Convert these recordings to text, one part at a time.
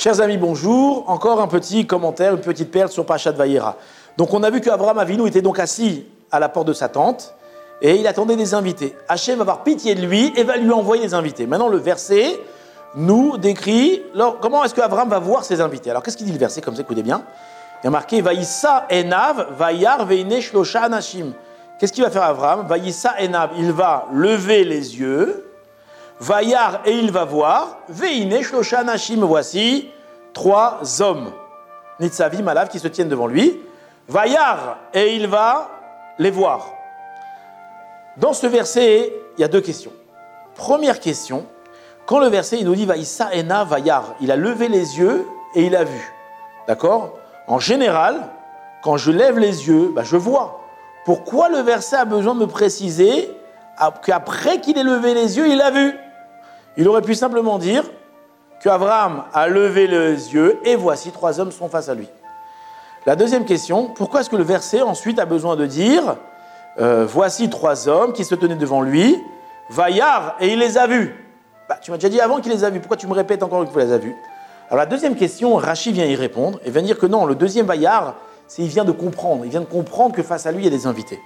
Chers amis, bonjour. Encore un petit commentaire, une petite perle sur Parashat Vayera. Donc on a vu qu'Abraham Avinu était donc assis à la porte de sa tente et il attendait des invités. Hachem va avoir pitié de lui et va lui envoyer des invités. Maintenant le verset nous décrit comment est-ce qu'Abraham va voir ses invités. Alors qu'est-ce qu'il dit le verset comme ça, écoutez bien. Il y a marqué Vaïssa enav vayar veine shlosha anashim. Qu'est-ce qu'il va faire Abraham? Vaïssa enav, il va lever les yeux. Vayar, et il va voir, veine shlosha anashim, voici 3 hommes, Nitzavi, Malav, qui se tiennent devant lui. Vayar, et il va les voir. Dans ce verset, il y a 2 questions. Première question, quand le verset il nous dit Vaïssa ena vayar, il a levé les yeux et il a vu. D'accord? En général, quand je lève les yeux, je vois. Pourquoi le verset a besoin de me préciser qu'après qu'il ait levé les yeux, il a vu? Il aurait pu simplement dire qu'Abraham a levé les yeux et voici 3 hommes sont face à lui. La deuxième question, pourquoi est-ce que le verset ensuite a besoin de dire voici 3 hommes qui se tenaient devant lui, Vayar, et il les a vus? Tu m'as déjà dit avant qu'il les a vus, pourquoi tu me répètes encore une fois qu'il les a vus? Alors la deuxième question, Rashi vient y répondre et vient dire que non, le deuxième Vayar, il vient de comprendre que face à lui il y a des invités.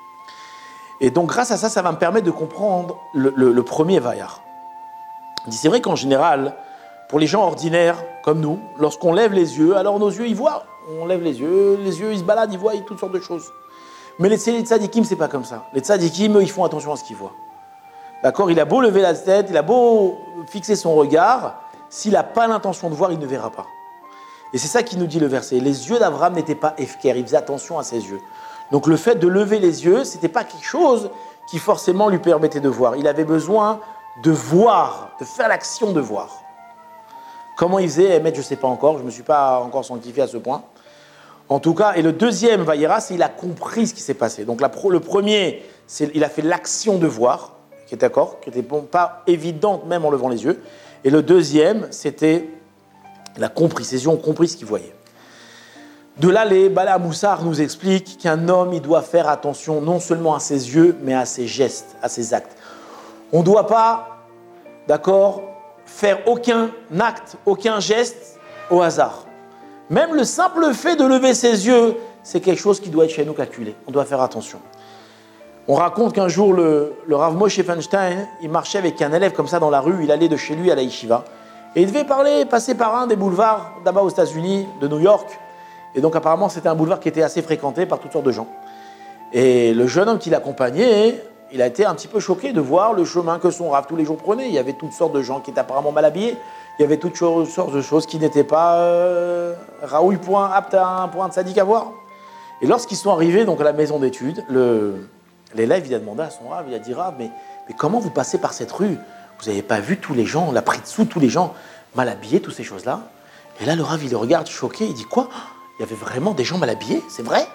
Et donc grâce à ça, ça va me permettre de comprendre le premier Vayar. C'est vrai qu'en général, pour les gens ordinaires comme nous, lorsqu'on lève les yeux, alors nos yeux ils voient, on lève les yeux ils se baladent, ils voient toutes sortes de choses. Mais les tzadikim, c'est pas comme ça. Les tzadikim, eux, ils font attention à ce qu'ils voient. D'accord? Il a beau lever la tête, il a beau fixer son regard, s'il n'a pas l'intention de voir, il ne verra pas. Et c'est ça qui nous dit le verset. Les yeux d'Abraham n'étaient pas efker, il faisait attention à ses yeux. Donc le fait de lever les yeux, c'était pas quelque chose qui forcément lui permettait de voir. Il avait besoin de voir, de faire l'action de voir. Comment il faisait, je ne sais pas encore, je ne me suis pas encore sanctifié à ce point. En tout cas, et le deuxième Vayera, c'est qu'il a compris ce qui s'est passé. Donc le premier, il a fait l'action de voir, qui est d'accord, qui n'était pas évidente même en levant les yeux. Et le deuxième, c'était, il a compris, ses yeux ont compris ce qu'il voyait. De là, les Bala Moussar nous expliquent qu'un homme, il doit faire attention non seulement à ses yeux, mais à ses gestes, à ses actes. On ne doit pas, d'accord, faire aucun acte, aucun geste au hasard. Même le simple fait de lever ses yeux, c'est quelque chose qui doit être chez nous calculé. On doit faire attention. On raconte qu'un jour, le Rav Moshe Feinstein, il marchait avec un élève comme ça dans la rue, il allait de chez lui à la yeshiva, et il devait passer par un des boulevards là-bas aux États-Unis, de New York, et donc apparemment c'était un boulevard qui était assez fréquenté par toutes sortes de gens. Et le jeune homme qui l'accompagnait, il a été un petit peu choqué de voir le chemin que son Rav tous les jours prenait. Il y avait toutes sortes de gens qui étaient apparemment mal habillés. Il y avait toutes sortes de choses qui n'étaient pas raoul point aptes pour un tzaddik à voir. Et lorsqu'ils sont arrivés donc à la maison d'études, l'élève il a demandé à son Rav, il a dit Rav, mais comment vous passez par cette rue? Vous n'avez pas vu tous les gens, on a pris dessous tous les gens mal habillés, toutes ces choses-là? Et là le Rav il le regarde choqué, il dit quoi? Il y avait vraiment des gens mal habillés, c'est vrai?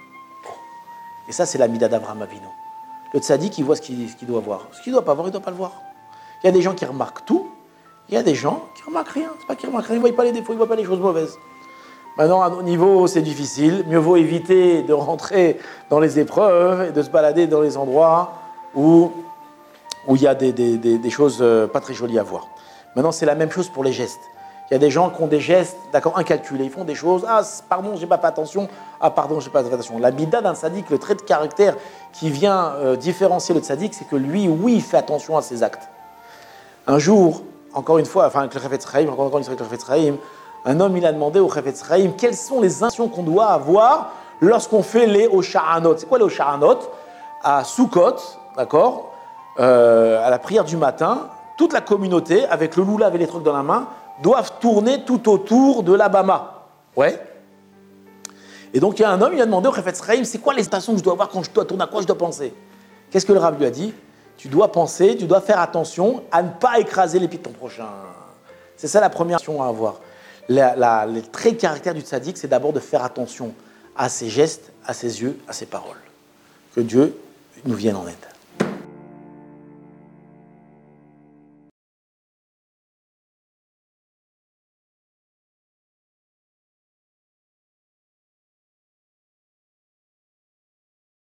Et ça c'est la mida d'Abraham Avinu. Le tzaddik, il voit ce qu'il doit voir. Ce qu'il ne doit pas voir, il ne doit pas le voir. Il y a des gens qui remarquent tout, il y a des gens qui ne remarquent rien. C'est pas qu'ils remarquent rien, ils ne voient pas les défauts, ils ne voient pas les choses mauvaises. Maintenant, à nos niveaux, c'est difficile. Mieux vaut éviter de rentrer dans les épreuves et de se balader dans les endroits où il y a des choses pas très jolies à voir. Maintenant, c'est la même chose pour les gestes. Il y a des gens qui ont des gestes, d'accord, incalculés. Ils font des choses, pardon, j'ai pas fait attention, pardon, j'ai pas fait attention. La bida d'un tzaddik, le trait de caractère qui vient différencier le tzaddik, c'est que lui, oui, il fait attention à ses actes. Un jour, encore une fois, avec le Chafetz Chaim, un homme, il a demandé au Chafetz Chaim quelles sont les intentions qu'on doit avoir lorsqu'on fait les Oshahanot. C'est quoi les Oshahanot? À Sukkot, d'accord, à la prière du matin, toute la communauté, avec le loulav et les trucs dans la main, doivent tourner tout autour de la bama. Ouais. Et donc, il y a un homme, il a demandé au Chafetz Chaim, c'est quoi les intentions que je dois avoir quand je dois tourner, à quoi je dois penser? Qu'est-ce que le Rav lui a dit? Tu dois penser, tu dois faire attention à ne pas écraser les pieds de ton prochain. C'est ça la première action à avoir. Les traits de caractère du tzaddik, c'est d'abord de faire attention à ses gestes, à ses yeux, à ses paroles. Que Dieu nous vienne en aide.